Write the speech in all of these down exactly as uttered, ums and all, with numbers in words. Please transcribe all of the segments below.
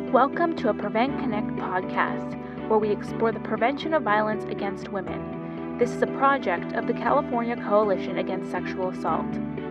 Welcome to a Prevent Connect podcast, where we explore the prevention of violence against women. This is a project of the California Coalition Against Sexual Assault.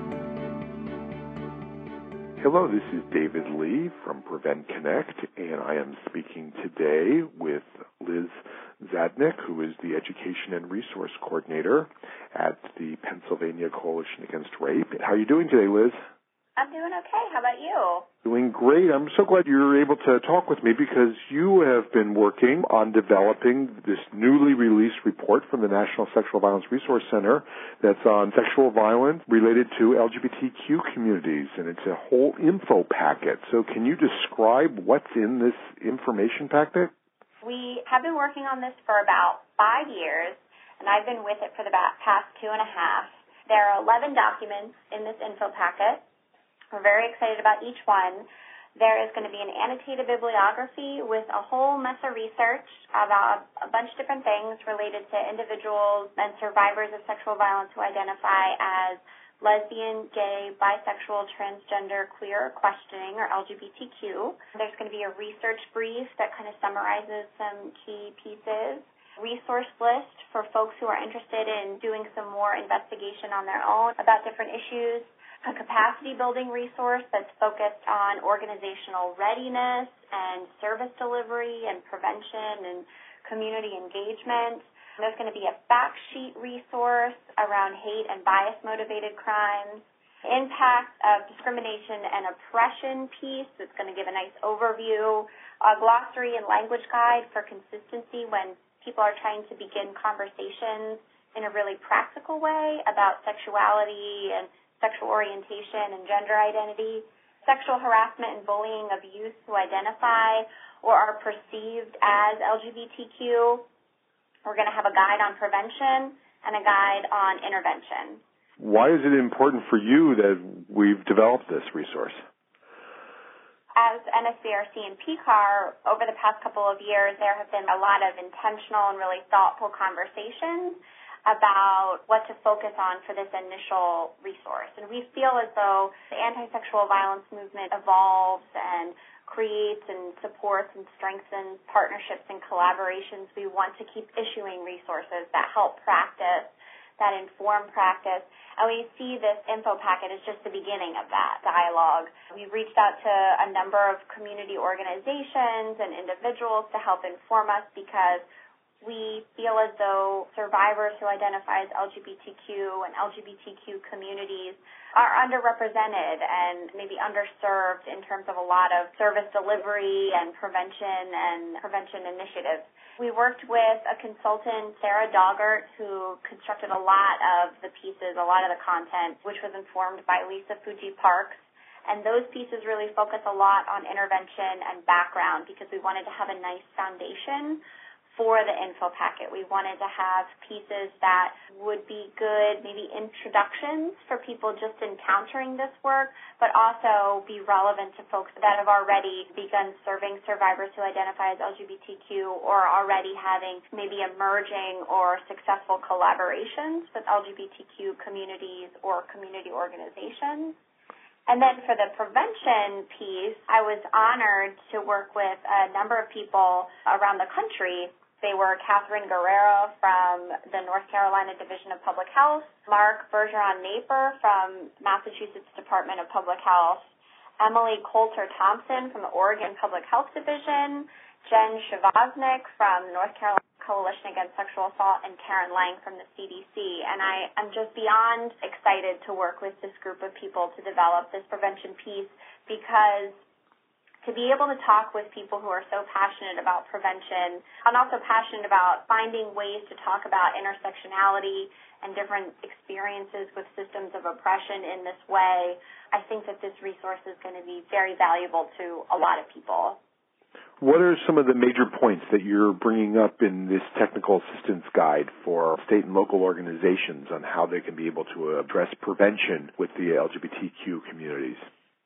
Hello, this is David Lee from Prevent Connect, and I am speaking today with Liz Zadnick, who is the Education and Resource Coordinator at the Pennsylvania Coalition Against Rape. How are you doing today, Liz? I'm doing okay. How about you? Doing great. I'm so glad you're able to talk with me because you have been working on developing this newly released report from the National Sexual Violence Resource Center that's on sexual violence related to L G B T Q communities, and it's a whole info packet. So can you describe what's in this information packet? We have been working on this for about five years, and I've been with it for the past two and a half. There are eleven documents in this info packet. We're very excited about each one. There is going to be an annotated bibliography with a whole mess of research about a bunch of different things related to individuals and survivors of sexual violence who identify as lesbian, gay, bisexual, transgender, queer, questioning, or L G B T Q. There's going to be a research brief that kind of summarizes some key pieces. Resource list for folks who are interested in doing some more investigation on their own about different issues. A capacity building resource that's focused on organizational readiness and service delivery and prevention and community engagement. There's going to be a fact sheet resource around hate and bias motivated crimes. Impact of discrimination and oppression piece that's going to give a nice overview. A glossary and language guide for consistency when people are trying to begin conversations in a really practical way about sexuality and sexual orientation and gender identity, sexual harassment and bullying of youth who identify or are perceived as L G B T Q. We're going to have a guide on prevention and a guide on intervention. Why is it important for you that we've developed this resource? As N S B R C and P C A R, over the past couple of years, there have been a lot of intentional and really thoughtful conversations about what to focus on for this initial resource. And we feel as though the anti-sexual violence movement evolves and creates and supports and strengthens partnerships and collaborations. We want to keep issuing resources that help practice, that inform practice. And we see this info packet as just the beginning of that dialogue. We've reached out to a number of community organizations and individuals to help inform us because we feel as though survivors who identify as L G B T Q and L G B T Q communities are underrepresented and maybe underserved in terms of a lot of service delivery and prevention and prevention initiatives. We worked with a consultant, Sarah Doggart, who constructed a lot of the pieces, a lot of the content, which was informed by Lisa Fuji Parks. And those pieces really focus a lot on intervention and background because we wanted to have a nice foundation for the info packet. We wanted to have pieces that would be good, maybe introductions for people just encountering this work, but also be relevant to folks that have already begun serving survivors who identify as L G B T Q or already having maybe emerging or successful collaborations with L G B T Q communities or community organizations. And then for the prevention piece, I was honored to work with a number of people around the country. They were Catherine Guerrero from the North Carolina Division of Public Health, Mark Bergeron-Naper from Massachusetts Department of Public Health, Emily Coulter-Thompson from the Oregon Public Health Division, Jen Shavaznik from the North Carolina Coalition Against Sexual Assault, and Karen Lang from the C D C. And I am just beyond excited to work with this group of people to develop this prevention piece because to be able to talk with people who are so passionate about prevention and also passionate about finding ways to talk about intersectionality and different experiences with systems of oppression in this way, I think that this resource is going to be very valuable to a lot of people. What are some of the major points that you're bringing up in this technical assistance guide for state and local organizations on how they can be able to address prevention with the L G B T Q communities?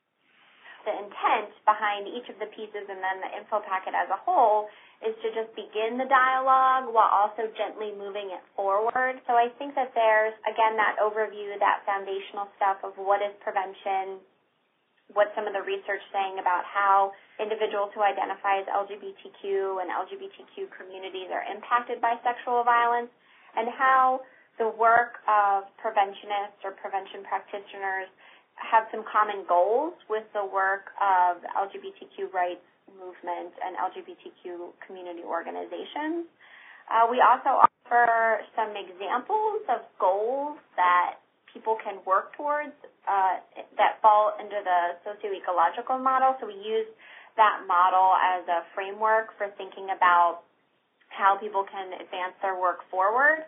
The intent behind each of the pieces and then the info packet as a whole is to just begin the dialogue while also gently moving it forward. So I think that there's, again, that overview, that foundational stuff of what is prevention, what some of the research saying about how individuals who identify as L G B T Q and L G B T Q communities are impacted by sexual violence, and how the work of preventionists or prevention practitioners have some common goals with the work of L G B T Q rights movement and L G B T Q community organizations. Uh, we also offer some examples of goals that people can work towards uh, that fall into the socio-ecological model. So we use that model as a framework for thinking about how people can advance their work forward.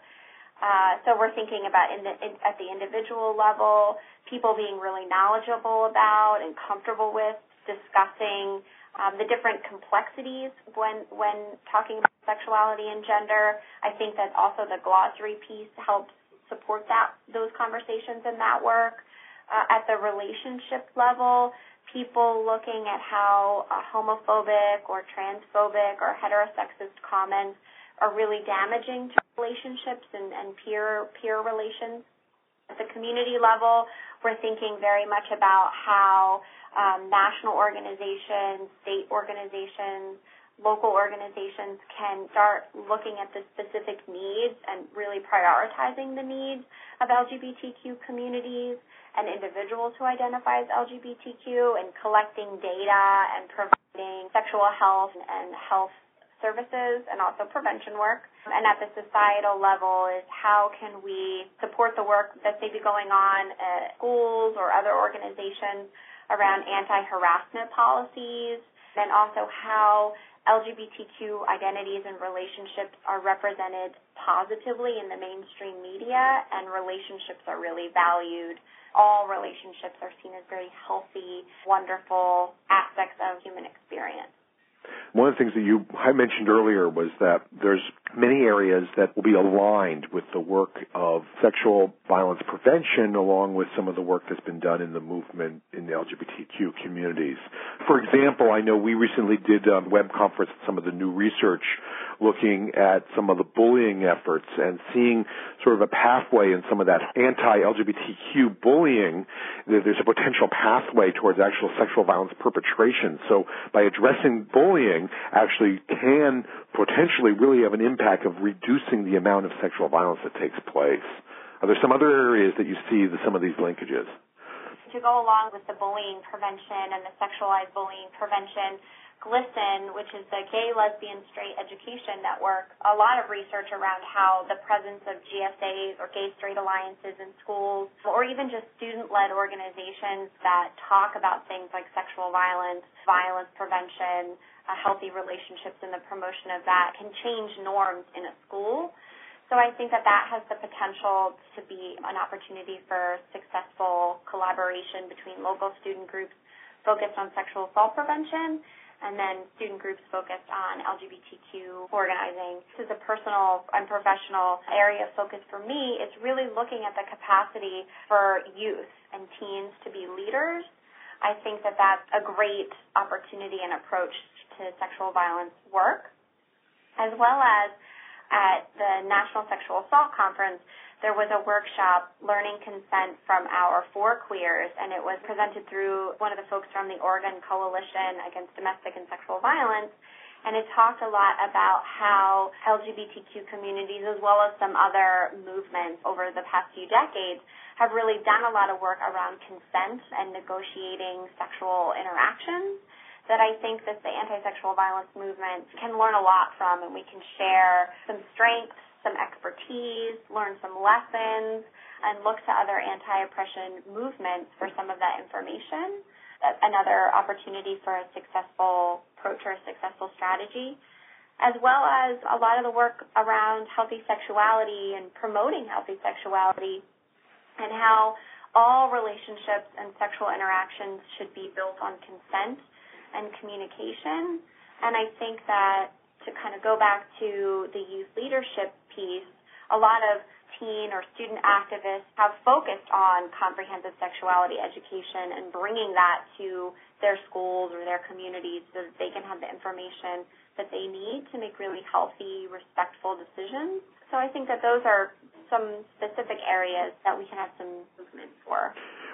Uh, so we're thinking about in the, in, at the individual level, people being really knowledgeable about and comfortable with discussing um, the different complexities when when talking about sexuality and gender. I think that also the glossary piece helps support that those conversations and that work. Uh, at the relationship level, people looking at how uh, homophobic or transphobic or heterosexist comments are really damaging to relationships and, and peer peer relations. At the community level, we're thinking very much about how um, national organizations, state organizations, local organizations can start looking at the specific needs and really prioritizing the needs of L G B T Q communities and individuals who identify as L G B T Q, and collecting data and providing sexual health and health services and also prevention work. And at the societal level is how can we support the work that's maybe going on at schools or other organizations around anti-harassment policies, and also how L G B T Q identities and relationships are represented positively in the mainstream media, and relationships are really valued. All relationships are seen as very healthy, wonderful aspects of human experience. One of the things that you I mentioned earlier was that there's many areas that will be aligned with the work of sexual violence prevention, along with some of the work that's been done in the movement in the L G B T Q communities. For example, I know we recently did a web conference with some of the new research looking at some of the bullying efforts and seeing sort of a pathway in some of that anti-L G B T Q bullying. There's a potential pathway towards actual sexual violence perpetration. So by addressing bullying, actually can potentially really have an impact of reducing the amount of sexual violence that takes place. Are there some other areas that you see the, some of these linkages? To go along with the bullying prevention and the sexualized bullying prevention, GLSEN, which is the Gay, Lesbian, Straight Education Network, a lot of research around how the presence of G S As or gay straight alliances in schools, or even just student-led organizations that talk about things like sexual violence, violence prevention, uh, healthy relationships, and the promotion of that can change norms in a school. So I think that that has the potential to be an opportunity for successful collaboration between local student groups focused on sexual assault prevention and then student groups focused on L G B T Q organizing. This is a personal and professional area of focus for me. It's really looking at the capacity for youth and teens to be leaders. I think that that's a great opportunity and approach to sexual violence work, as well as at the National Sexual Assault Conference, there was a workshop, Learning Consent from Our Four Queers, and it was presented through one of the folks from the Oregon Coalition Against Domestic and Sexual Violence, and it talked a lot about how L G B T Q communities, as well as some other movements over the past few decades, have really done a lot of work around consent and negotiating sexual interactions that I think that the anti-sexual violence movement can learn a lot from, and we can share some strengths, some expertise, learn some lessons, and look to other anti-oppression movements for some of that information. Another opportunity for a successful approach or a successful strategy, as well as a lot of the work around healthy sexuality and promoting healthy sexuality, and how all relationships and sexual interactions should be built on consent and communication. And I think that to kind of go back to the youth leadership piece, a lot of teen or student activists have focused on comprehensive sexuality education and bringing that to their schools or their communities so that they can have the information that they need to make really healthy, respectful decisions. So I think that those are some specific areas that we can have some movement for.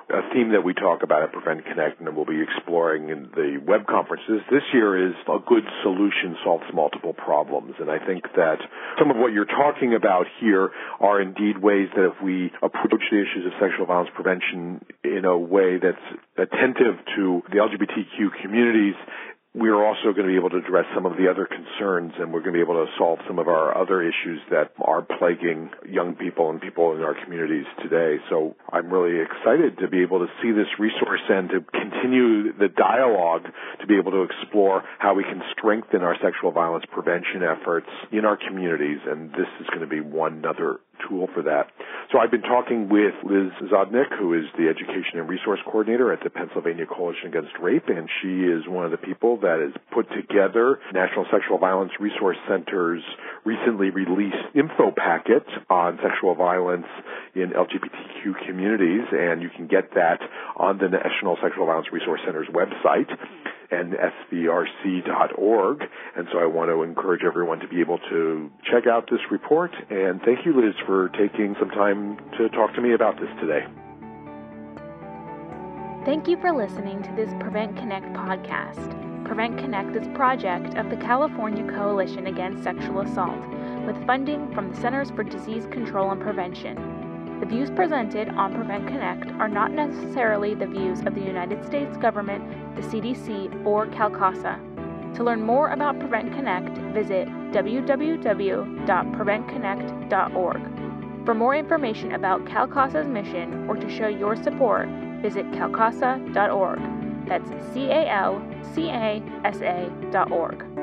a theme that we talk about at Prevent Connect and we'll be exploring in the web conferences this year is a good solution solves multiple problems. And I think that some of what you're talking about here are indeed ways that if we approach the issues of sexual violence prevention in a way that's attentive to the L G B T Q communities, we're also going to be able to address some of the other concerns, and we're going to be able to solve some of our other issues that are plaguing young people and people in our communities today. So I'm really excited to be able to see this resource and to continue the dialogue to be able to explore how we can strengthen our sexual violence prevention efforts in our communities, and this is going to be one other tool for that. So I've been talking with Liz Zodnick, who is the Education and Resource Coordinator at the Pennsylvania Coalition Against Rape, and she is one of the people that has put together National Sexual Violence Resource Center's recently released info packet on sexual violence in L G B T Q communities, and you can get that on the National Sexual Violence Resource Center's website, N S V R C dot org. And so I want to encourage everyone to be able to check out this report. And thank you, Liz, for taking some time to talk to me about this today. Thank you for listening to this Prevent Connect podcast. Prevent Connect is a project of the California Coalition Against Sexual Assault, with funding from the Centers for Disease Control and Prevention. The views presented on Prevent Connect are not necessarily the views of the United States government, the C D C, or CalCASA. To learn more about Prevent Connect, visit w w w dot prevent connect dot org. For more information about CalCASA's mission or to show your support, visit cal casa dot org. That's C A L C A S A dot org.